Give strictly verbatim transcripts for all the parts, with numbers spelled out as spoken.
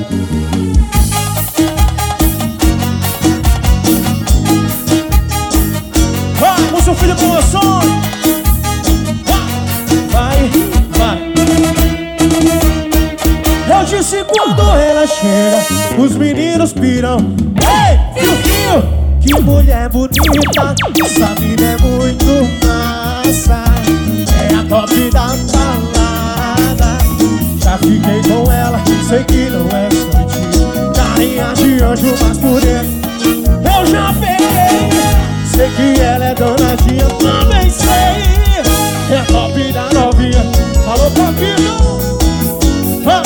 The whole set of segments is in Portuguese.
Vai, com seu filho com a sonho. Vai, vai. Eu disse quando ela chega, os meninos piram. Ei, filho, filho. Que mulher bonita, essa mina é muito massa. É a top da balada. Já fiquei com ela, sei que não é sorte. Carinha de anjo, mas por dentro eu já peguei. Sei que ela é danadinha, também sei. É a top da novinha. Alô, papinho. Ah.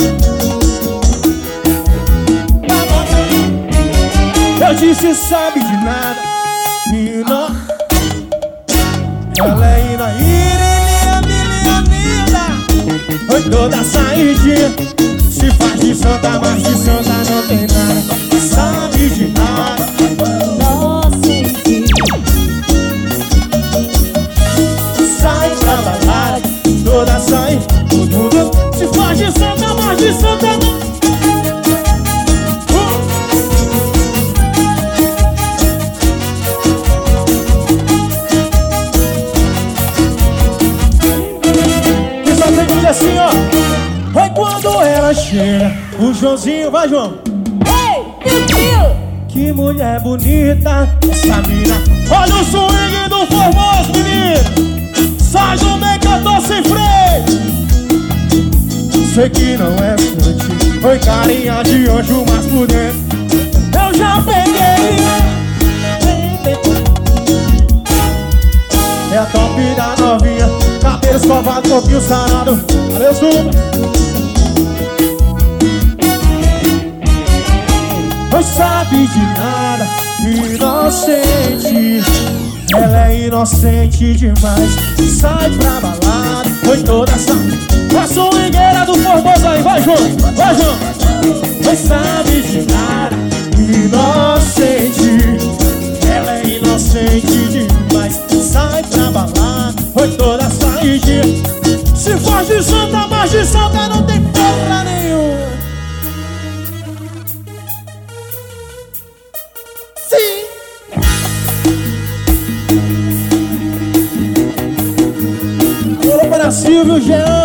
Eu disse sabe de nada, menina. Ela é ina, ina, ina, ina. Oi, toda saidinha. Se faz de santa, mas de santa não tem nada. Sabe de nada. Sai pra balada, toda sai, todo mundo. Se faz de santa, mas de santa não. Assim, ó. Vai quando ela chega. O Joãozinho, vai, João. Ei, meu tio. Que mulher bonita essa mina. Olha o swing do Formoso, menino. Sai do meio que eu tô sem freio. Sei que não é sorte. Foi carinha de anjo, mas por dentro eu já peguei. É a top da novinha. Cabelo escovado, pouquinho sarado. Valeu, Zuma. Não sabe de nada, inocente. Ela é inocente demais. Sai pra balada, foi toda essa. A swingueira do Formoso aí, vai, João. Vai, João. Não sabe de nada, inocente. Ela é inocente demais. Sai pra balada, foi toda saidinha. Se faz de santa, mas de santa não tem porra nenhuma. Sim. Alô para Silvio, Jean.